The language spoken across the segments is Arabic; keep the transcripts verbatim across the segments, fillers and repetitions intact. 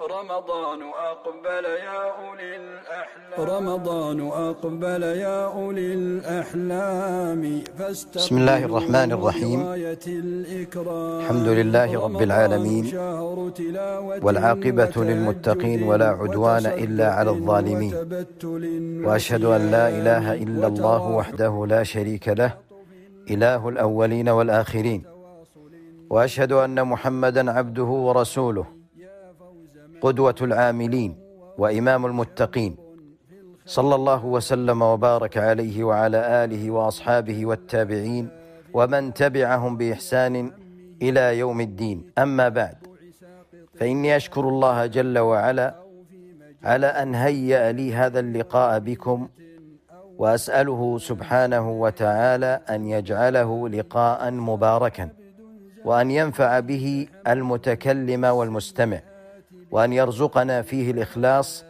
رمضان أقبل يا أولي الأحلام رمضان أقبل يا أولي الأحلام بسم الله الرحمن الرحيم. الحمد لله رب العالمين، والعاقبة للمتقين ولا عدوان إلا على الظالمين، وأشهد أن لا إله إلا الله وحده لا شريك له إله الأولين والآخرين، وأشهد أن محمدا عبده ورسوله قدوة العاملين وإمام المتقين، صلى الله وسلم وبارك عليه وعلى آله وأصحابه والتابعين ومن تبعهم بإحسان إلى يوم الدين. أما بعد، فإني أشكر الله جل وعلا على أن هيأ لي هذا اللقاء بكم، وأسأله سبحانه وتعالى أن يجعله لقاء مباركا، وأن ينفع به المتكلم والمستمع، وأن يرزقنا فيه الإخلاص،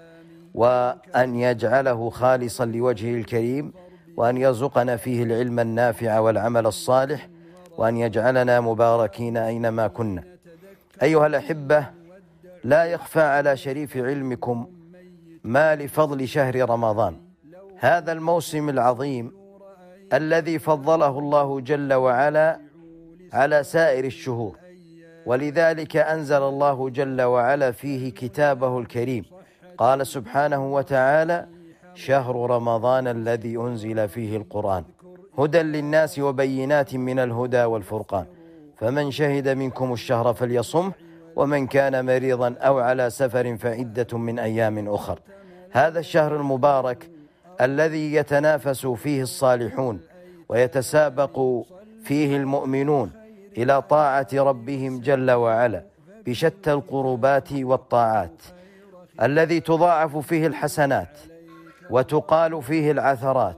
وأن يجعله خالصا لوجهه الكريم، وأن يرزقنا فيه العلم النافع والعمل الصالح، وأن يجعلنا مباركين أينما كنا. أيها الأحبة، لا يخفى على شريف علمكم ما لفضل شهر رمضان، هذا الموسم العظيم الذي فضله الله جل وعلا على سائر الشهور، ولذلك أنزل الله جل وعلا فيه كتابه الكريم. قال سبحانه وتعالى: شهر رمضان الذي أنزل فيه القرآن هدى للناس وبينات من الهدى والفرقان، فمن شهد منكم الشهر فليصمه، ومن كان مريضا أو على سفر فعدة من أيام أخر. هذا الشهر المبارك الذي يتنافس فيه الصالحون ويتسابق فيه المؤمنون إلى طاعة ربهم جل وعلا بشتى القربات والطاعات، الذي تضاعف فيه الحسنات وتقال فيه العثرات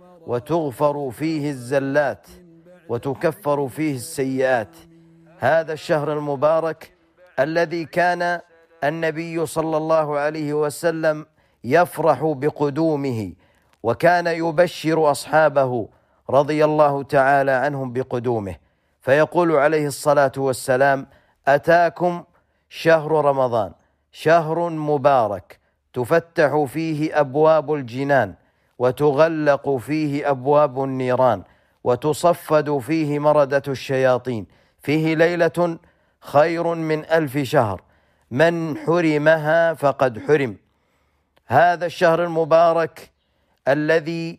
وتغفر فيه الزلات وتكفر فيه السيئات. هذا الشهر المبارك الذي كان النبي صلى الله عليه وسلم يفرح بقدومه، وكان يبشر أصحابه رضي الله تعالى عنهم بقدومه، فيقول عليه الصلاة والسلام: أتاكم شهر رمضان، شهر مبارك تفتح فيه أبواب الجنان وتغلق فيه أبواب النيران وتصفد فيه مردة الشياطين، فيه ليلة خير من ألف شهر، من حرمها فقد حرم. هذا الشهر المبارك الذي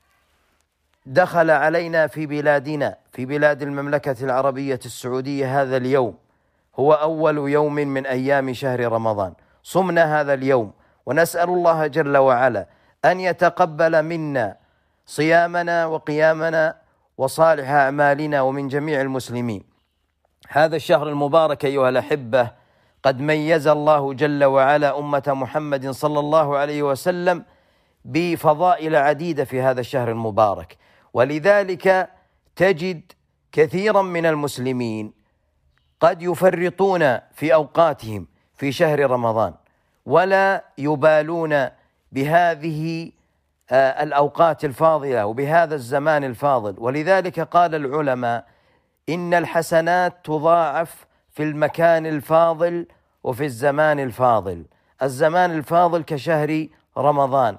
دخل علينا في بلادنا، في بلاد المملكة العربية السعودية، هذا اليوم هو أول يوم من أيام شهر رمضان. صمنا هذا اليوم، ونسأل الله جل وعلا أن يتقبل منا صيامنا وقيامنا وصالح أعمالنا ومن جميع المسلمين. هذا الشهر المبارك أيها الأحبة قد ميز الله جل وعلا أمة محمد صلى الله عليه وسلم بفضائل عديدة في هذا الشهر المبارك، ولذلك تجد كثيرا من المسلمين قد يفرطون في أوقاتهم في شهر رمضان ولا يبالون بهذه الأوقات الفاضلة وبهذا الزمان الفاضل. ولذلك قال العلماء: إن الحسنات تضاعف في المكان الفاضل وفي الزمان الفاضل. الزمان الفاضل كشهر رمضان،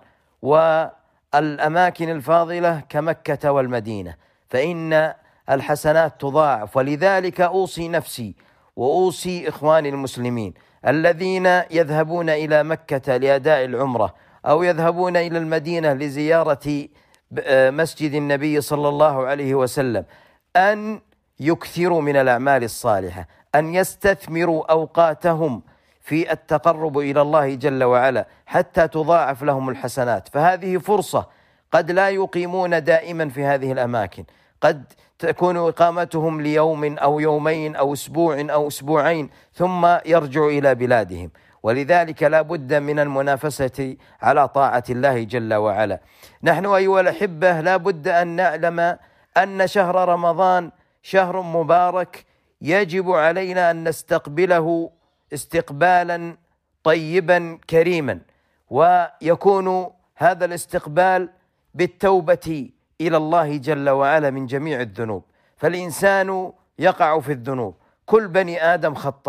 والأماكن الفاضلة كمكة والمدينة، فإن الحسنات تضاعف. ولذلك أوصي نفسي وأوصي إخواني المسلمين الذين يذهبون إلى مكة لأداء العمرة أو يذهبون إلى المدينة لزيارة مسجد النبي صلى الله عليه وسلم أن يكثروا من الأعمال الصالحة، أن يستثمروا أوقاتهم في التقرب إلى الله جل وعلا حتى تضاعف لهم الحسنات. فهذه فرصة قد لا يقيمون دائما في هذه الأماكن، قد تكون إقامتهم ليوم أو يومين أو أسبوع أو أسبوعين ثم يرجعوا إلى بلادهم. ولذلك لا بد من المنافسة على طاعة الله جل وعلا. نحن أيها الأحبة لا بد أن نعلم أن شهر رمضان شهر مبارك يجب علينا أن نستقبله استقبالا طيبا كريما، ويكون هذا الاستقبال بالتوبة إلى الله جل وعلا من جميع الذنوب. فالإنسان يقع في الذنوب، كل بني آدم خطاء،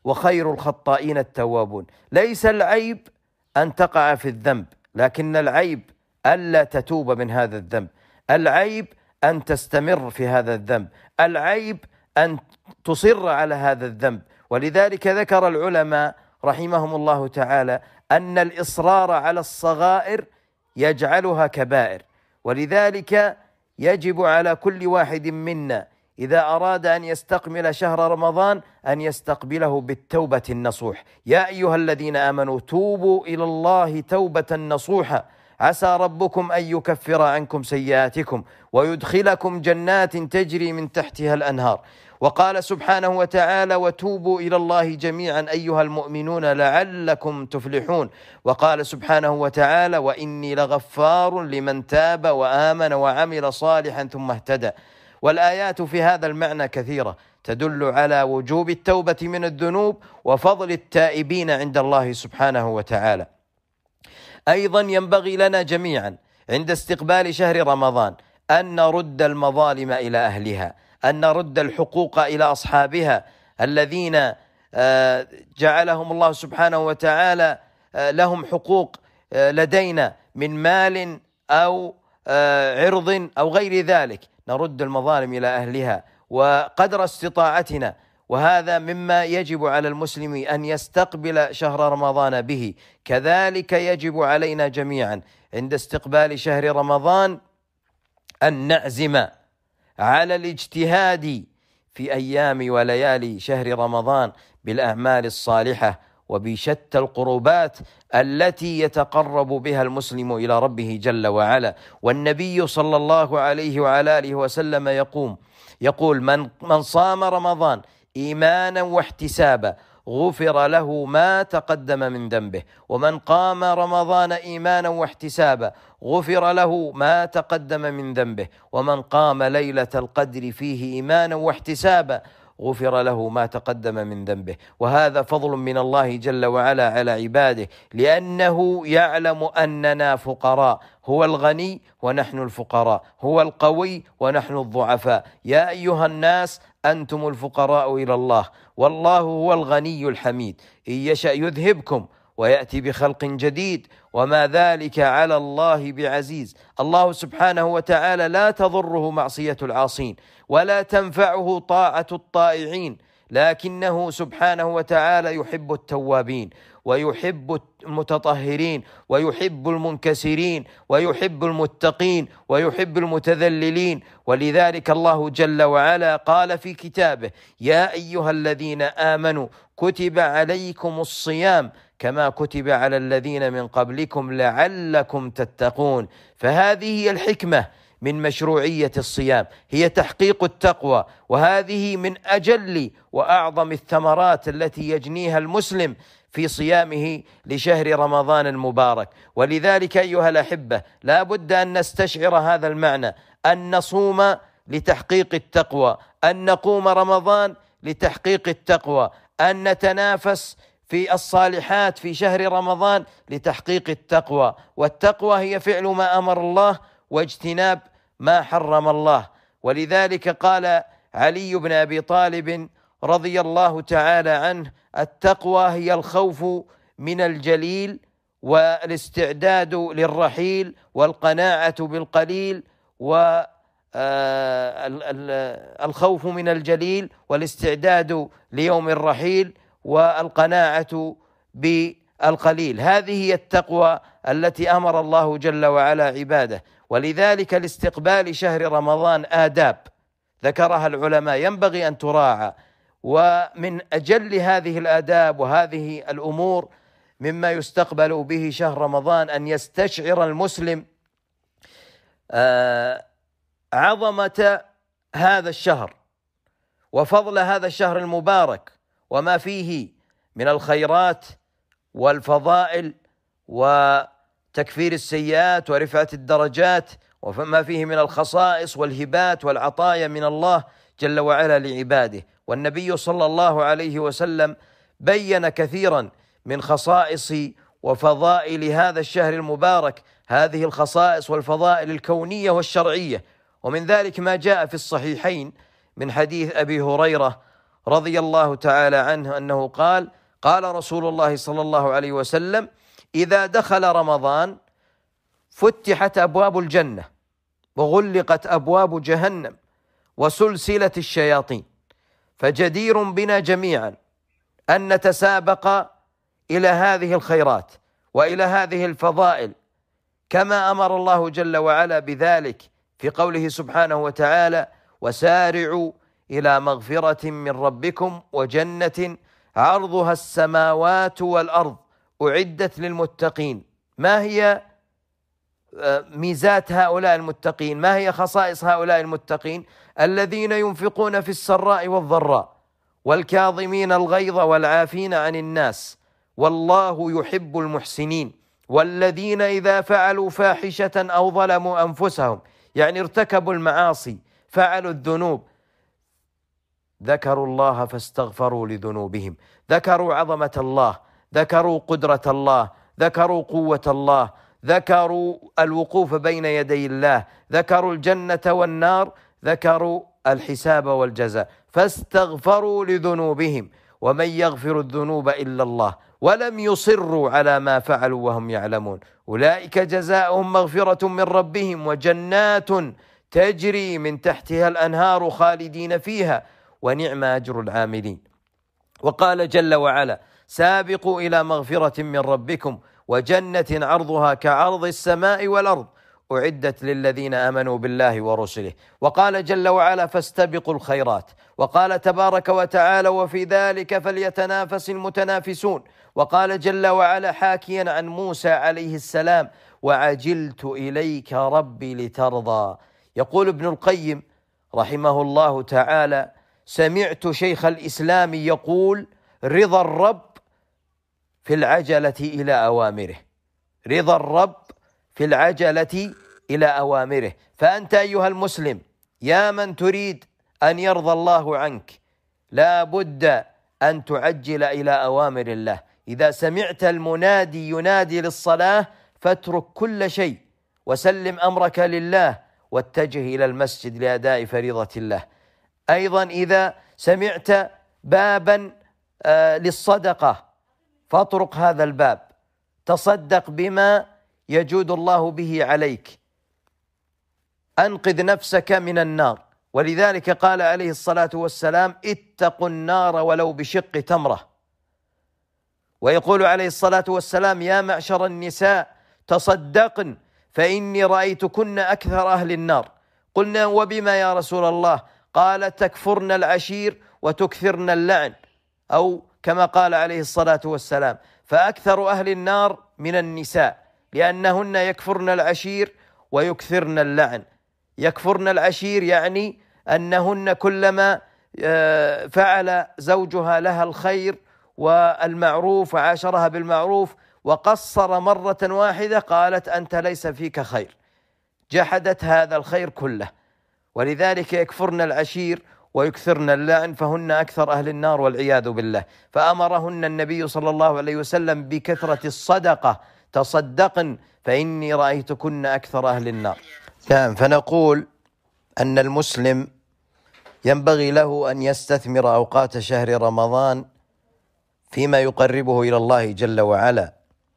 وخير الخطائين التوابون. ليس العيب أن تقع في الذنب، لكن العيب ألا تتوب من هذا الذنب، العيب أن تستمر في هذا الذنب، العيب أن تصر على هذا الذنب. ولذلك ذكر العلماء رحمهم الله تعالى أن الإصرار على الصغائر يجعلها كبائر، ولذلك يجب على كل واحد منا إذا أراد أن يستقبل شهر رمضان أن يستقبله بالتوبة النصوح. يا أيها الذين آمنوا توبوا إلى الله توبة نصوحا عسى ربكم أن يكفر عنكم سيئاتكم ويدخلكم جنات تجري من تحتها الأنهار. وقال سبحانه وتعالى وتوبوا إلى الله جميعا أيها المؤمنون لعلكم تفلحون. وقال سبحانه وتعالى وإني لغفار لمن تاب وآمن وعمل صالحا ثم اهتدى. والآيات في هذا المعنى كثيرة تدل على وجوب التوبة من الذنوب وفضل التائبين عند الله سبحانه وتعالى. أيضا ينبغي لنا جميعا عند استقبال شهر رمضان أن نرد المظالم إلى أهلها، أن نرد الحقوق إلى أصحابها الذين جعلهم الله سبحانه وتعالى لهم حقوق لدينا من مال أو عرض أو غير ذلك، نرد المظالم إلى أهلها وقدر استطاعتنا. وهذا مما يجب على المسلم أن يستقبل شهر رمضان به. كذلك يجب علينا جميعا عند استقبال شهر رمضان أن نعزم على الاجتهاد في أيام وليالي شهر رمضان بالأعمال الصالحة وبشتى القربات التي يتقرب بها المسلم إلى ربه جل وعلا. والنبي صلى الله عليه وعلى آله وسلم يقوم يقول من, من صام رمضان إيمانا واحتسابا غفر له ما تقدم من ذنبه، ومن قام رمضان إيمانا واحتسابا غفر له ما تقدم من ذنبه، ومن قام ليلة القدر فيه إيمانا واحتسابا غفر له ما تقدم من ذنبه. وهذا فضل من الله جل وعلا على عباده، لأنه يعلم أننا فقراء، هو الغني ونحن الفقراء، هو القوي ونحن الضعفاء. يا أيها الناس أنتم الفقراء إلى الله والله هو الغني الحميد، إن يشأ يذهبكم ويأتي بخلق جديد وما ذلك على الله بعزيز. الله سبحانه وتعالى لا تضره معصية العاصين ولا تنفعه طاعة الطائعين، لكنه سبحانه وتعالى يحب التوابين ويحب المتطهرين ويحب المنكسرين ويحب المتقين ويحب المتذللين. ولذلك الله جل وعلا قال في كتابه يا أيها الذين آمنوا كتب عليكم الصيام كما كتب على الذين من قبلكم لعلكم تتقون. فهذه هي الحكمة من مشروعية الصيام، هي تحقيق التقوى، وهذه من أجل وأعظم الثمرات التي يجنيها المسلم في صيامه لشهر رمضان المبارك. ولذلك أيها الأحبة لا بد أن نستشعر هذا المعنى، أن نصوم لتحقيق التقوى، أن نقوم رمضان لتحقيق التقوى، أن نتنافس في الصالحات في شهر رمضان لتحقيق التقوى. والتقوى هي فعل ما أمر الله واجتناب ما حرم الله. ولذلك قال علي بن أبي طالب رضي الله تعالى عنه التقوى هي الخوف من الجليل والاستعداد للرحيل والقناعة بالقليل، والخوف من الجليل والاستعداد ليوم الرحيل والقناعة بالقليل. هذه هي التقوى التي أمر الله جل وعلا عباده. ولذلك لاستقبال شهر رمضان آداب ذكرها العلماء ينبغي أن تراعى، ومن أجل هذه الآداب وهذه الأمور مما يستقبل به شهر رمضان أن يستشعر المسلم عظمة هذا الشهر وفضل هذا الشهر المبارك وما فيه من الخيرات والفضائل وتكفير السيئات ورفعة الدرجات، وما فيه من الخصائص والهبات والعطايا من الله جل وعلا لعباده. والنبي صلى الله عليه وسلم بين كثيرا من خصائص وفضائل هذا الشهر المبارك، هذه الخصائص والفضائل الكونية والشرعية. ومن ذلك ما جاء في الصحيحين من حديث أبي هريرة رضي الله تعالى عنه أنه قال: قال رسول الله صلى الله عليه وسلم: إذا دخل رمضان فتحت أبواب الجنة وغلقت أبواب جهنم وسلسلة الشياطين، فجدير بنا جميعا أن نتسابق إلى هذه الخيرات وإلى هذه الفضائل، كما أمر الله جل وعلا بذلك في قوله سبحانه وتعالى: وسارعوا إلى مغفرة من ربكم وجنة عرضها السماوات والأرض أعدت للمتقين. ما هي ميزات هؤلاء المتقين؟ ما هي خصائص هؤلاء المتقين؟ الذين ينفقون في السراء والضراء والكاظمين الغيظ والعافين عن الناس والله يحب المحسنين، والذين إذا فعلوا فاحشة أو ظلموا أنفسهم، يعني ارتكبوا المعاصي فعلوا الذنوب، ذكروا الله فاستغفروا لذنوبهم، ذكروا عظمة الله، ذكروا قدرة الله، ذكروا قوة الله، ذكروا الوقوف بين يدي الله، ذكروا الجنة والنار، ذكروا الحساب والجزاء، فاستغفروا لذنوبهم، ومن يغفر الذنوب إلا الله، ولم يصروا على ما فعلوا وهم يعلمون، أولئك جزاؤهم مغفرة من ربهم وجنات تجري من تحتها الأنهار خالدين فيها ونعم أجر العاملين. وقال جل وعلا: سابقوا إلى مغفرة من ربكم وجنة عرضها كعرض السماء والأرض أعدت للذين آمنوا بالله ورسله. وقال جل وعلا: فاستبقوا الخيرات. وقال تبارك وتعالى: وفي ذلك فليتنافس المتنافسون. وقال جل وعلا حاكيا عن موسى عليه السلام: وعجلت إليك ربي لترضى. يقول ابن القيم رحمه الله تعالى: سمعت شيخ الإسلام يقول: رضا الرب في العجلة إلى أوامره، رضا الرب في العجلة إلى أوامره. فأنت أيها المسلم يا من تريد أن يرضى الله عنك لا بد أن تعجل إلى أوامر الله. إذا سمعت المنادي ينادي للصلاة فاترك كل شيء وسلم أمرك لله واتجه إلى المسجد لأداء فريضة الله. أيضا إذا سمعت بابا آه للصدقة فاطرق هذا الباب، تصدق بما يجود الله به عليك، أنقذ نفسك من النار. ولذلك قال عليه الصلاة والسلام: اتقوا النار ولو بشق تمرة. ويقول عليه الصلاة والسلام: يا معشر النساء تصدقن فإني رأيتكن أكثر أهل النار. قلنا: وبما يا رسول الله؟ قال: تكفرن العشير وتكثرن اللعن، أو كما قال عليه الصلاة والسلام. فأكثر أهل النار من النساء، لأنهن يكفرن العشير ويكثرن اللعن. يكفرن العشير يعني أنهن كلما فعل زوجها لها الخير والمعروف وعاشرها بالمعروف وقصر مرة واحدة قالت: أنت ليس فيك خير، جحدت هذا الخير كله. ولذلك يكفرن العشير ويكثرن اللعن، فهن أكثر أهل النار والعياذ بالله. فأمرهن النبي صلى الله عليه وسلم بكثرة الصدقة: تصدقن فإني رأيتكن أكثر أهل النار. نعم، فنقول أن المسلم ينبغي له أن يستثمر أوقات شهر رمضان فيما يقربه إلى الله جل وعلا،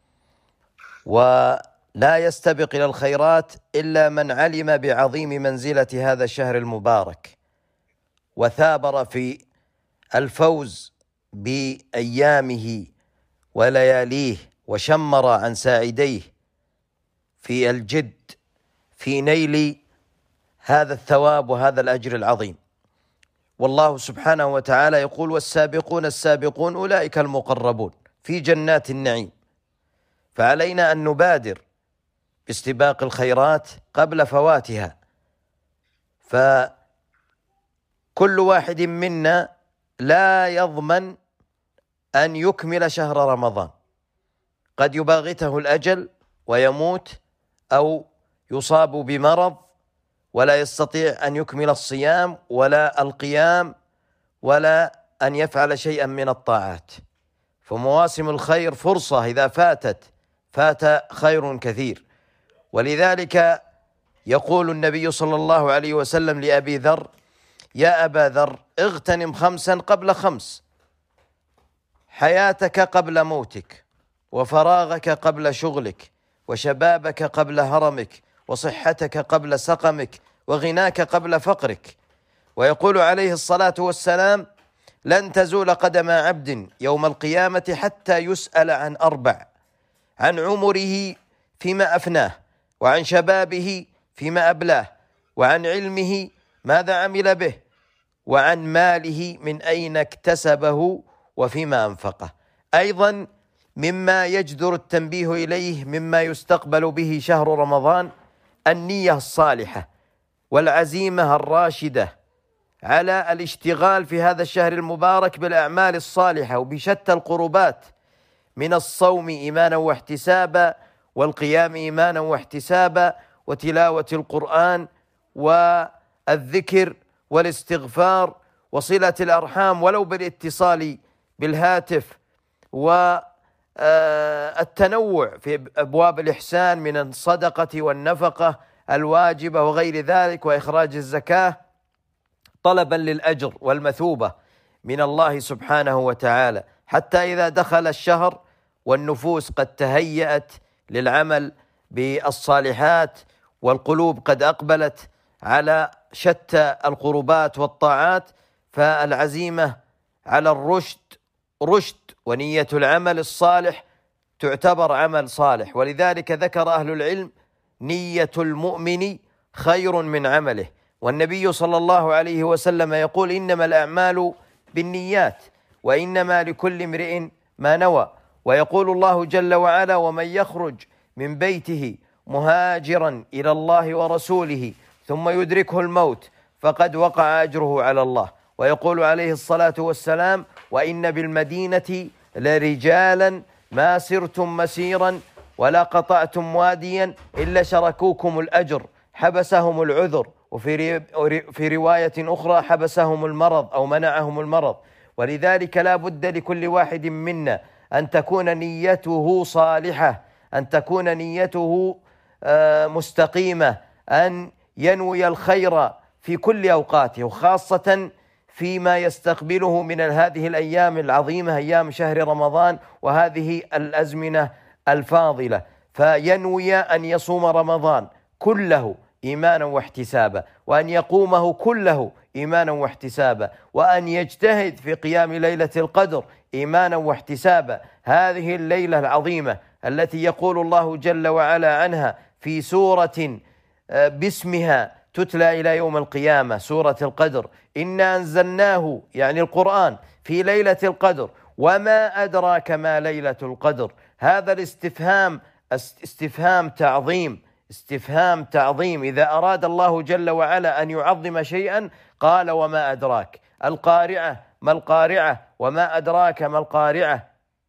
ولا يستبق إلى الخيرات إلا من علم بعظيم منزلة هذا الشهر المبارك وثابر في الفوز بأيامه ولياليه وشمر عن ساعديه في الجد في نيل هذا الثواب وهذا الأجر العظيم. والله سبحانه وتعالى يقول: والسابقون السابقون أولئك المقربون في جنات النعيم. فعلينا أن نبادر باستباق الخيرات قبل فواتها. فكل واحد منا لا يضمن أن يكمل شهر رمضان، قد يباغته الأجل ويموت أو يصاب بمرض ولا يستطيع أن يكمل الصيام ولا القيام ولا أن يفعل شيئا من الطاعات. فمواسم الخير فرصة، إذا فاتت فات خير كثير. ولذلك يقول النبي صلى الله عليه وسلم لأبي ذر: يا أبا ذر اغتنم خمسا قبل خمس: حياتك قبل موتك، وفراغك قبل شغلك، وشبابك قبل هرمك، وصحتك قبل سقمك، وغناك قبل فقرك. ويقول عليه الصلاة والسلام: لن تزول قدم عبد يوم القيامة حتى يسأل عن أربع: عن عمره فيما أفناه، وعن شبابه فيما أبلاه، وعن علمه ماذا عمل به، وعن ماله من أين اكتسبه وفيما أنفقه. أيضا مما يجدر التنبيه إليه مما يستقبل به شهر رمضان النية الصالحة والعزيمة الراشدة على الاشتغال في هذا الشهر المبارك بالأعمال الصالحة وبشتى القربات، من الصوم إيمانا واحتسابا، والقيام إيمانا واحتسابا، وتلاوة القرآن والذكر والاستغفار وصلة الأرحام ولو بالاتصال بالهاتف، والتنوع في أبواب الإحسان من الصدقة والنفقة الواجبة وغير ذلك، وإخراج الزكاة طلبا للأجر والمثوبة من الله سبحانه وتعالى، حتى إذا دخل الشهر والنفوس قد تهيأت للعمل بالصالحات والقلوب قد أقبلت على شتى القربات والطاعات، فالعزيمة على الرشد رشد، ونية العمل الصالح تعتبر عمل صالح. ولذلك ذكر أهل العلم: نية المؤمن خير من عمله. والنبي صلى الله عليه وسلم يقول: إنما الأعمال بالنيات وإنما لكل امرئ ما نوى. ويقول الله جل وعلا: ومن يخرج من بيته مهاجرا إلى الله ورسوله ثم يدركه الموت فقد وقع أجره على الله. ويقول عليه الصلاة والسلام: وإن بالمدينة لرجالا ما سرتم مسيرا ولا قطعتم واديا إلا شركوكم الأجر حبسهم العذر، وفي في رواية أخرى حبسهم المرض أو منعهم المرض. ولذلك لا بد لكل واحد منا أن تكون نيته صالحة، أن تكون نيته مستقيمة، أن ينوي الخير في كل أوقاته، وخاصة فيما يستقبله من هذه الأيام العظيمة، أيام شهر رمضان وهذه الأزمنة الفاضلة، فينوي أن يصوم رمضان كله إيمانا واحتسابا، وأن يقومه كله إيمانا واحتسابا، وأن يجتهد في قيام ليلة القدر إيمانا واحتسابا. هذه الليلة العظيمة التي يقول الله جل وعلا عنها في سورة باسمها تتلى إلى يوم القيامة، سورة القدر: إنا أنزلناه يعني القرآن في ليلة القدر وما أدراك ما ليلة القدر. هذا الاستفهام استفهام تعظيم، استفهام تعظيم. إذا أراد الله جل وعلا أن يعظم شيئا قال: وما أدراك. القارعة ما القارعة وما أدراك ما القارعة.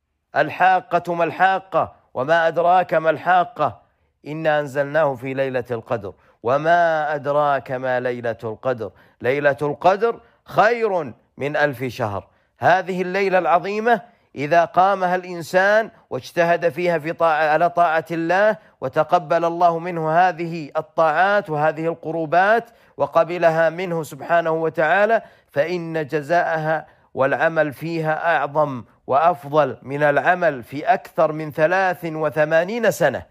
الحاقة ما الحاقة وما أدراك ما الحاقة. إنا أنزلناه في ليلة القدر وما أدراك ما ليلة القدر. ليلة القدر خير من ألف شهر. هذه الليلة العظيمة إذا قامها الإنسان واجتهد فيها في طاعة على طاعة الله، وتقبل الله منه هذه الطاعات وهذه القربات وقبلها منه سبحانه وتعالى، فإن جزاءها والعمل فيها أعظم وأفضل من العمل في أكثر من ثلاث وثمانين سنة.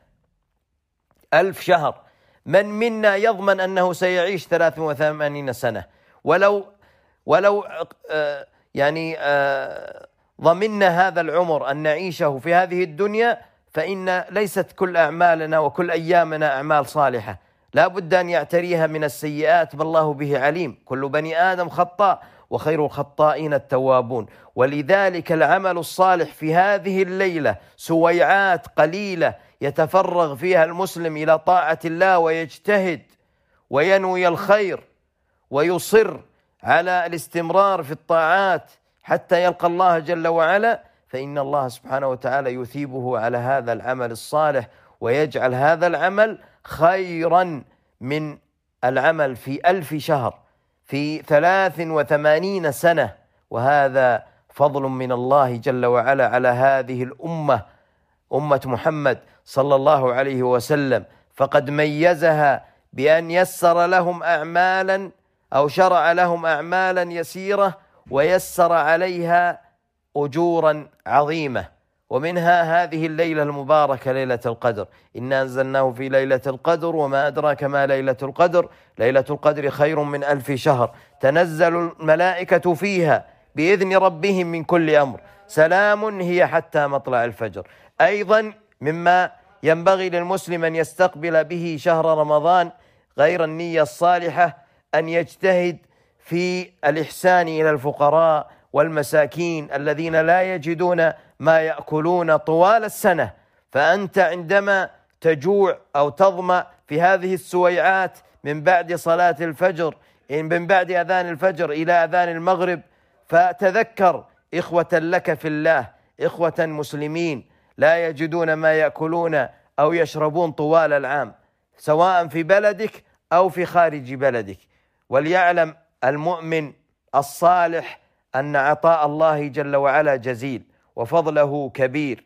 ألف شهر، من منا يضمن أنه سيعيش ثلاث وثمانين سنة؟ ولو ولو آه يعني آه ضمننا هذا العمر أن نعيشه في هذه الدنيا، فإن ليست كل أعمالنا وكل أيامنا أعمال صالحة، لا بد أن يعتريها من السيئات، ما الله به عليم. كل بني آدم خطاء وخير الخطائين التوابون. ولذلك العمل الصالح في هذه الليلة سويعات قليلة يتفرغ فيها المسلم إلى طاعة الله ويجتهد وينوي الخير ويصر على الاستمرار في الطاعات حتى يلقى الله جل وعلا، فإن الله سبحانه وتعالى يثيبه على هذا العمل الصالح ويجعل هذا العمل خيرا من العمل في ألف شهر في ثلاث وثمانين سنة. وهذا فضل من الله جل وعلا على هذه الأمة، أمة محمد صلى الله عليه وسلم، فقد ميزها بأن يسر لهم أعمالا أو شرع لهم أعمالا يسيرة ويسر عليها أجورا عظيمة. ومنها هذه الليلة المباركة ليلة القدر، إنا أنزلناه في ليلة القدر وما أدراك ما ليلة القدر، ليلة القدر خير من ألف شهر، تنزل الملائكة فيها بإذن ربهم من كل أمر، سلام هي حتى مطلع الفجر. أيضا مما ينبغي للمسلم أن يستقبل به شهر رمضان غير النية الصالحة أن يجتهد في الإحسان إلى الفقراء والمساكين الذين لا يجدون ما يأكلون طوال السنة. فأنت عندما تجوع أو تظمأ في هذه السويعات من بعد صلاة الفجر، من بعد أذان الفجر إلى أذان المغرب، فتذكر إخوة لك في الله، إخوة مسلمين لا يجدون ما يأكلون أو يشربون طوال العام، سواء في بلدك أو في خارج بلدك. وليعلم المؤمن الصالح أن عطاء الله جل وعلا جزيل وفضله كبير.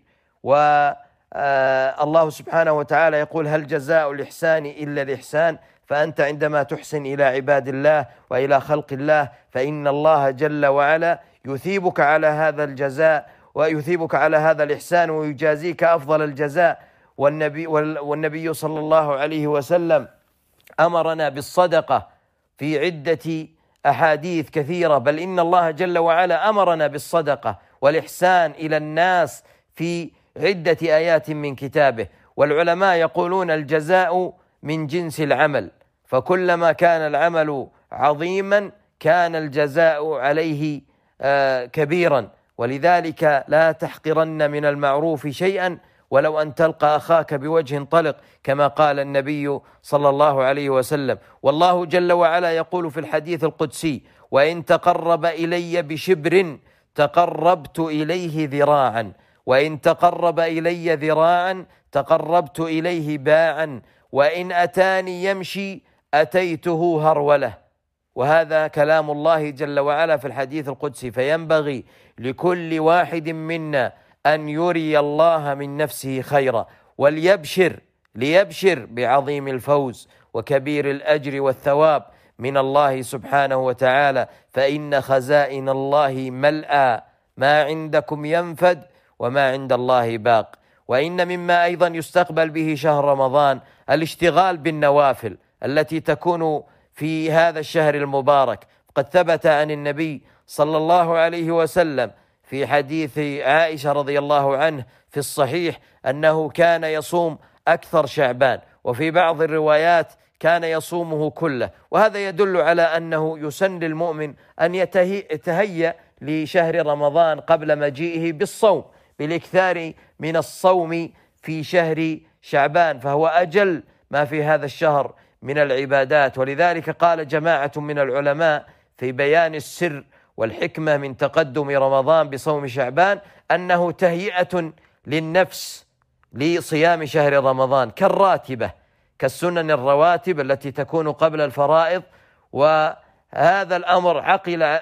والله سبحانه وتعالى يقول: هل جزاء الإحسان إلا الإحسان؟ فأنت عندما تحسن إلى عباد الله وإلى خلق الله فإن الله جل وعلا يثيبك على هذا الجزاء ويثيبك على هذا الإحسان ويجازيك أفضل الجزاء. والنبي, والنبي صلى الله عليه وسلم أمرنا بالصدقة في عدة أحاديث كثيرة، بل إن الله جل وعلا أمرنا بالصدقة والإحسان إلى الناس في عدة آيات من كتابه. والعلماء يقولون: الجزاء من جنس العمل، فكلما كان العمل عظيما كان الجزاء عليه كبيرا. ولذلك لا تحقرن من المعروف شيئا ولو أن تلقى أخاك بوجه طلق، كما قال النبي صلى الله عليه وسلم. والله جل وعلا يقول في الحديث القدسي: وإن تقرب إلي بشبر تقربت إليه ذراعا، وإن تقرب إلي ذراعا تقربت إليه باعا، وإن أتاني يمشي أتيته هرولة. وهذا كلام الله جل وعلا في الحديث القدسي. فينبغي لكل واحد منا أن يري الله من نفسه خيرا، وليبشر ليبشر بعظيم الفوز وكبير الأجر والثواب من الله سبحانه وتعالى، فإن خزائن الله ملأى، ما عندكم ينفد وما عند الله باق. وإن مما أيضا يستقبل به شهر رمضان الاشتغال بالنوافل التي تكون في هذا الشهر المبارك. قد ثبت عن النبي صلى الله عليه وسلم في حديث عائشة رضي الله عنه في الصحيح أنه كان يصوم أكثر شعبان، وفي بعض الروايات كان يصومه كله. وهذا يدل على أنه يسن للمؤمن أن يتهيأ لشهر رمضان قبل مجيئه بالصوم، بالاكثار من الصوم في شهر شعبان، فهو أجل ما في هذا الشهر من العبادات. ولذلك قال جماعة من العلماء في بيان السر والحكمة من تقدم رمضان بصوم شعبان أنه تهيئة للنفس لصيام شهر رمضان كالراتبة، كالسنن الرواتب التي تكون قبل الفرائض. وهذا الأمر عقل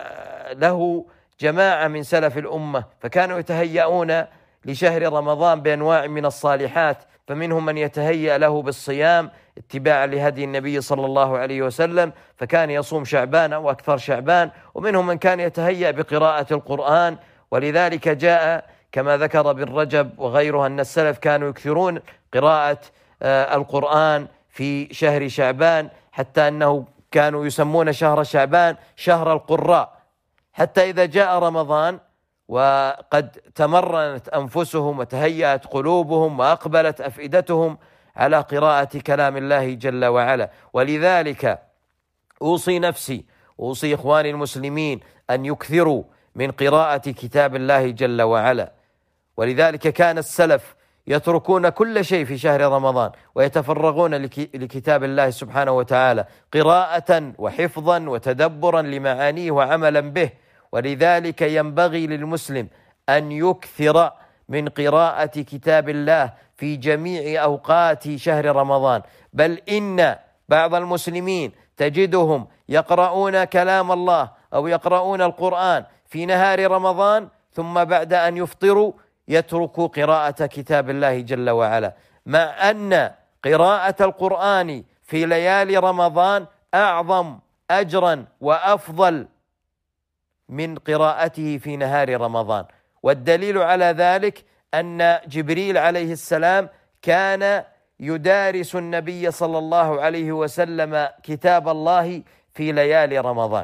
له جماعة من سلف الأمة، فكانوا يتهيئون لشهر رمضان بأنواع من الصالحات، فمنهم من يتهيأ له بالصيام اتباعا لهدي النبي صلى الله عليه وسلم، فكان يصوم شعبان أو أكثر شعبان، ومنهم من كان يتهيأ بقراءة القرآن. ولذلك جاء كما ذكر ابن رجب وغيره أن السلف كانوا يكثرون قراءة القرآن في شهر شعبان، حتى أنه كانوا يسمون شهر شعبان شهر القراء، حتى إذا جاء رمضان وقد تمرنت أنفسهم وتهيأت قلوبهم وأقبلت أفئدتهم على قراءة كلام الله جل وعلا. ولذلك أوصي نفسي أوصي إخواني المسلمين أن يكثروا من قراءة كتاب الله جل وعلا. ولذلك كان السلف يتركون كل شيء في شهر رمضان ويتفرغون لكتاب الله سبحانه وتعالى قراءة وحفظا وتدبرا لمعانيه وعملا به. ولذلك ينبغي للمسلم أن يكثر من قراءة كتاب الله في جميع أوقات شهر رمضان، بل إن بعض المسلمين تجدهم يقرؤون كلام الله أو يقرؤون القرآن في نهار رمضان، ثم بعد أن يفطروا يتركوا قراءة كتاب الله جل وعلا، مع أن قراءة القرآن في ليالي رمضان أعظم أجرا وأفضل من قراءته في نهار رمضان. والدليل على ذلك أن جبريل عليه السلام كان يدارس النبي صلى الله عليه وسلم كتاب الله في ليالي رمضان،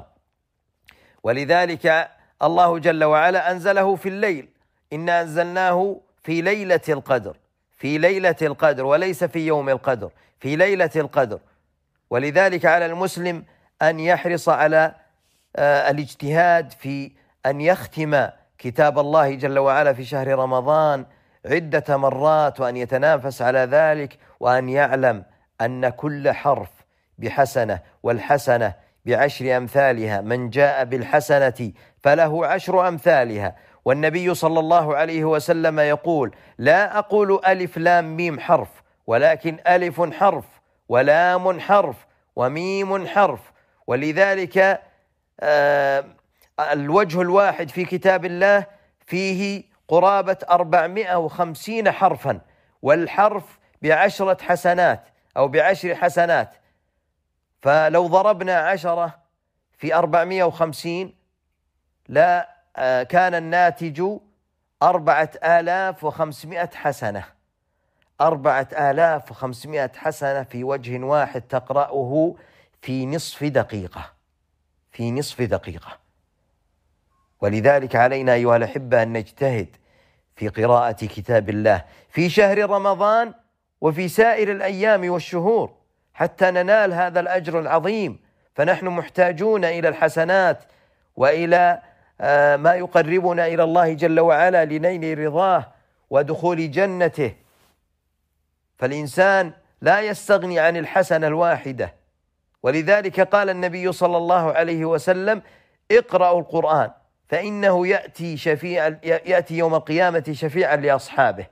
ولذلك الله جل وعلا أنزله في الليل، إنا أنزلناه في ليلة القدر، في ليلة القدر وليس في يوم القدر، في ليلة القدر. ولذلك على المسلم أن يحرص على الاجتهاد في أن يختم كتاب الله جل وعلا في شهر رمضان عدة مرات، وأن يتنافس على ذلك، وأن يعلم أن كل حرف بحسنة، والحسنة بعشر أمثالها، من جاء بالحسنة فله عشر أمثالها. والنبي صلى الله عليه وسلم يقول: لا أقول ألف لام ميم حرف، ولكن ألف حرف ولام حرف وميم حرف. ولذلك آه الوجه الواحد في كتاب الله فيه قرابة أربعمائة وخمسين حرفا، والحرف بعشرة حسنات أو بعشر حسنات. فلو ضربنا عشرة في أربعمائة وخمسين لا آه كان الناتج أربعة آلاف وخمسمائة حسنة، أربعة آلاف وخمسمائة حسنة في وجه واحد تقرأه في نصف دقيقة، في نصف دقيقة. ولذلك علينا أيها الأحبة أن نجتهد في قراءة كتاب الله في شهر رمضان وفي سائر الأيام والشهور حتى ننال هذا الأجر العظيم. فنحن محتاجون إلى الحسنات وإلى ما يقربنا إلى الله جل وعلا لنيل رضاه ودخول جنته. فالإنسان لا يستغني عن الحسنة الواحدة، ولذلك قال النبي صلى الله عليه وسلم: اقرأوا القرآن فإنه يأتي شفيعا يأتي يوم القيامة شفيعا لأصحابه.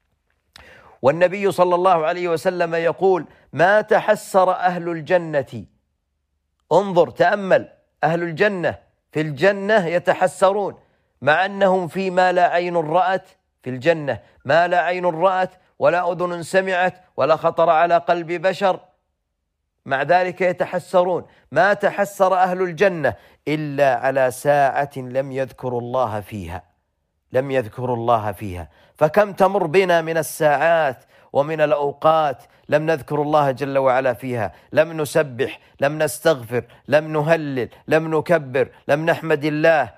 والنبي صلى الله عليه وسلم يقول: ما تحسر أهل الجنة، انظر تأمل، أهل الجنة في الجنة يتحسرون مع أنهم فيما لا عين رأت، في الجنة ما لا عين رأت ولا أذن سمعت ولا خطر على قلب بشر، مع ذلك يتحسرون. ما تحسر أهل الجنة إلا على ساعة لم يذكروا الله فيها، لم يذكروا الله فيها. فكم تمر بنا من الساعات ومن الأوقات لم نذكر الله جل وعلا فيها، لم نسبح، لم نستغفر، لم نهلل، لم نكبر، لم نحمد الله،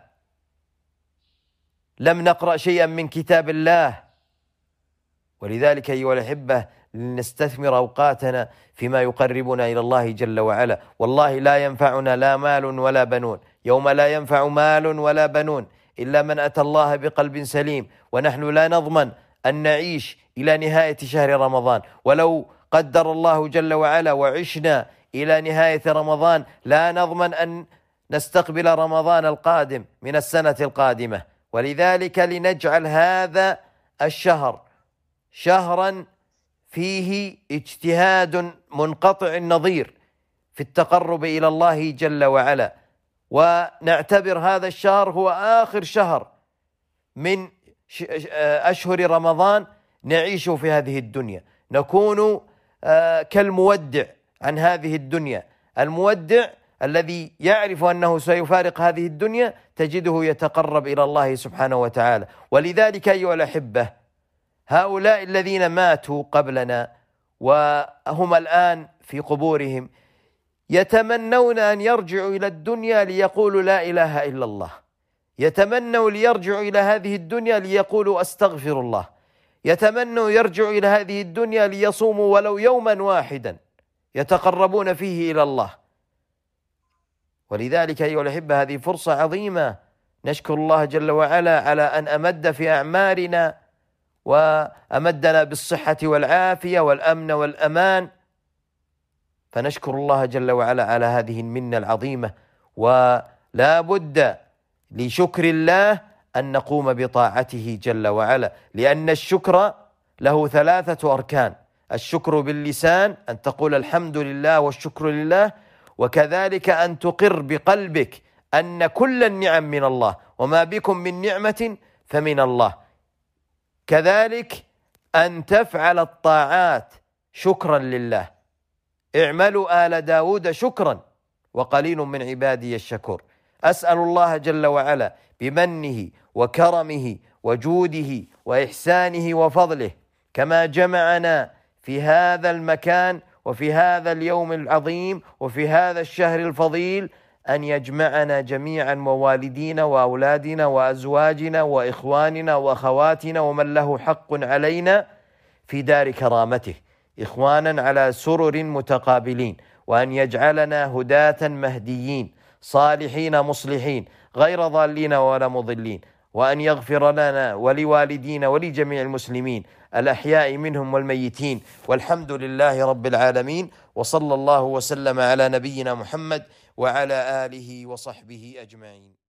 لم نقرأ شيئا من كتاب الله. ولذلك أيها الأحبة لنستثمر أوقاتنا فيما يقربنا إلى الله جل وعلا. والله لا ينفعنا لا مال ولا بنون، يوم لا ينفع مال ولا بنون إلا من أتى الله بقلب سليم. ونحن لا نضمن أن نعيش إلى نهاية شهر رمضان، ولو قدر الله جل وعلا وعشنا إلى نهاية رمضان لا نضمن أن نستقبل رمضان القادم من السنة القادمة. ولذلك لنجعل هذا الشهر شهرا فيه اجتهاد منقطع النظير في التقرب إلى الله جل وعلا، ونعتبر هذا الشهر هو آخر شهر من أشهر رمضان نعيش في هذه الدنيا، نكون كالمودع عن هذه الدنيا. المودع الذي يعرف أنه سيفارق هذه الدنيا تجده يتقرب إلى الله سبحانه وتعالى. ولذلك أيها الأحبة هؤلاء الذين ماتوا قبلنا وهم الآن في قبورهم يتمنون أن يرجعوا إلى الدنيا ليقولوا لا إله إلا الله، يتمنوا ليرجعوا إلى هذه الدنيا ليقولوا أستغفر الله، يتمنوا يرجعوا إلى هذه الدنيا ليصوموا ولو يوما واحدا يتقربون فيه إلى الله. ولذلك أيها الأحبة هذه فرصة عظيمة، نشكر الله جل وعلا على أن أمد في أعمارنا وأمدنا بالصحة والعافية والأمن والأمان، فنشكر الله جل وعلا على هذه المنة العظيمة. ولا بد لشكر الله أن نقوم بطاعته جل وعلا، لأن الشكر له ثلاثة أركان: الشكر باللسان أن تقول الحمد لله والشكر لله، وكذلك أن تقر بقلبك أن كل النعم من الله وما بكم من نعمة فمن الله، كذلك أن تفعل الطاعات شكرا لله. اعملوا آل داود شكرا وقليل من عبادي الشكور. أسأل الله جل وعلا بمنه وكرمه وجوده وإحسانه وفضله كما جمعنا في هذا المكان وفي هذا اليوم العظيم وفي هذا الشهر الفضيل أن يجمعنا جميعا ووالدينا وأولادنا وأزواجنا وإخواننا وأخواتنا ومن له حق علينا في دار كرامته إخوانا على سرر متقابلين، وأن يجعلنا هداة مهديين صالحين مصلحين غير ضالين ولا مضلين، وأن يغفر لنا ولوالدينا ولجميع المسلمين الأحياء منهم والميتين، والحمد لله رب العالمين، وصلى الله وسلم على نبينا محمد وعلى آله وصحبه أجمعين.